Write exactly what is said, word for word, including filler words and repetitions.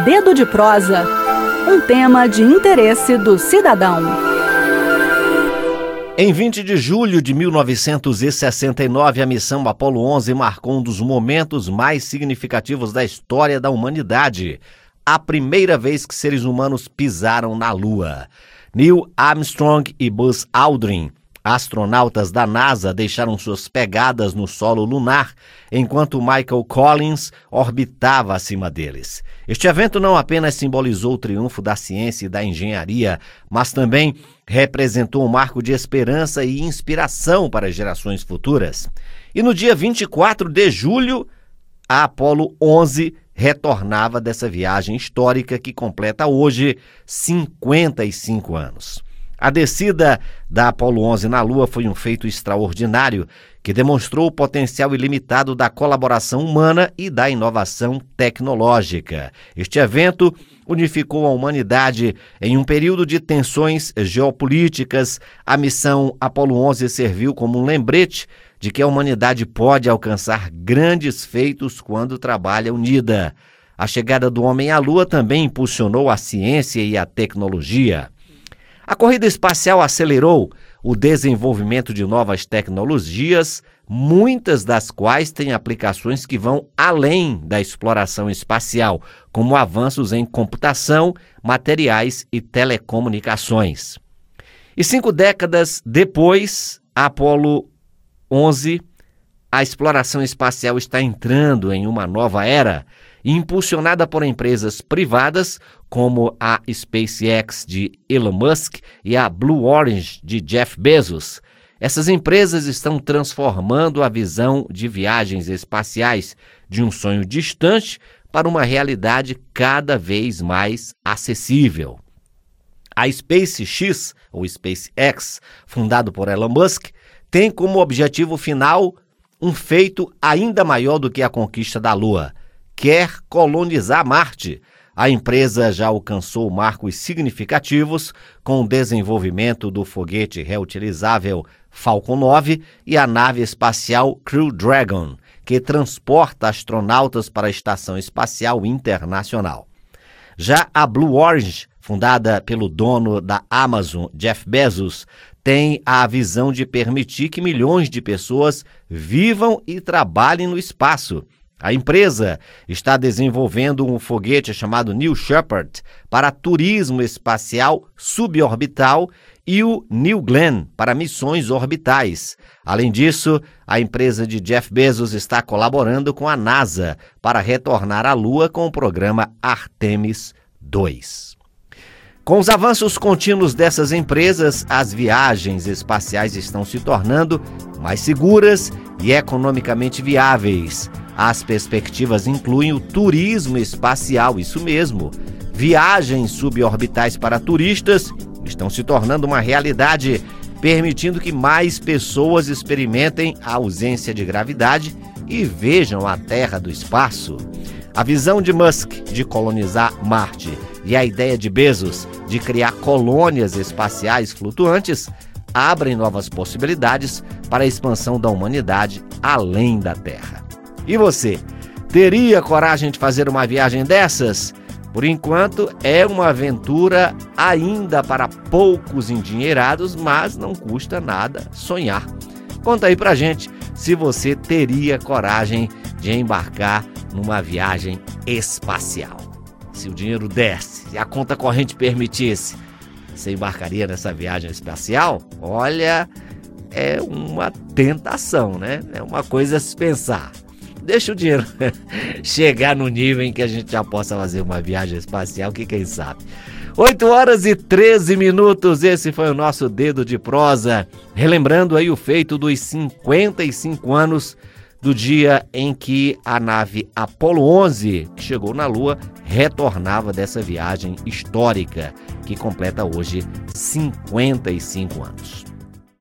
Dedo de Prosa, um tema de interesse do cidadão. Em vinte de julho de mil novecentos e sessenta e nove, a missão Apollo onze marcou um dos momentos mais significativos da história da humanidade. A primeira vez que seres humanos pisaram na Lua. Neil Armstrong e Buzz Aldrin, astronautas da NASA, deixaram suas pegadas no solo lunar, enquanto Michael Collins orbitava acima deles. Este evento não apenas simbolizou o triunfo da ciência e da engenharia, mas também representou um marco de esperança e inspiração para gerações futuras. E no dia vinte e quatro de julho, a Apollo onze retornava dessa viagem histórica que completa hoje cinquenta e cinco anos. A descida da Apollo onze na Lua foi um feito extraordinário que demonstrou o potencial ilimitado da colaboração humana e da inovação tecnológica. Este evento unificou a humanidade em um período de tensões geopolíticas. A missão Apollo onze serviu como um lembrete de que a humanidade pode alcançar grandes feitos quando trabalha unida. A chegada do homem à Lua também impulsionou a ciência e a tecnologia. A corrida espacial acelerou o desenvolvimento de novas tecnologias, muitas das quais têm aplicações que vão além da exploração espacial, como avanços em computação, materiais e telecomunicações. E cinco décadas depois, a Apollo onze, a exploração espacial está entrando em uma nova era, impulsionada por empresas privadas como a SpaceX de Elon Musk e a Blue Origin de Jeff Bezos. Essas empresas estão transformando a visão de viagens espaciais de um sonho distante para uma realidade cada vez mais acessível. A SpaceX, ou SpaceX, fundado por Elon Musk, tem como objetivo final um feito ainda maior do que a conquista da Lua. Quer colonizar Marte. A empresa já alcançou marcos significativos com o desenvolvimento do foguete reutilizável Falcon nove e a nave espacial Crew Dragon, que transporta astronautas para a Estação Espacial Internacional. Já a Blue Origin, fundada pelo dono da Amazon, Jeff Bezos, tem a visão de permitir que milhões de pessoas vivam e trabalhem no espaço. A empresa está desenvolvendo um foguete chamado New Shepard para turismo espacial suborbital e o New Glenn para missões orbitais. Além disso, a empresa de Jeff Bezos está colaborando com a NASA para retornar à Lua com o programa Artemis dois. Com os avanços contínuos dessas empresas, as viagens espaciais estão se tornando mais seguras e economicamente viáveis. As perspectivas incluem o turismo espacial, isso mesmo. Viagens suborbitais para turistas estão se tornando uma realidade, permitindo que mais pessoas experimentem a ausência de gravidade e vejam a Terra do espaço. A visão de Musk de colonizar Marte e a ideia de Bezos de criar colônias espaciais flutuantes abrem novas possibilidades para a expansão da humanidade além da Terra. E você, teria coragem de fazer uma viagem dessas? Por enquanto, é uma aventura ainda para poucos endinheirados, mas não custa nada sonhar. Conta aí pra gente se você teria coragem de embarcar numa viagem espacial. Se o dinheiro desse, se a conta corrente permitisse, você embarcaria nessa viagem espacial? Olha, é uma tentação, né? É uma coisa a se pensar. Deixa o dinheiro chegar no nível em que a gente já possa fazer uma viagem espacial, que quem sabe. oito horas e treze minutos, esse foi o nosso Dedo de Prosa, relembrando aí o feito dos cinquenta e cinco anos do dia em que a nave Apollo onze, que chegou na Lua, retornava dessa viagem histórica, que completa hoje cinquenta e cinco anos.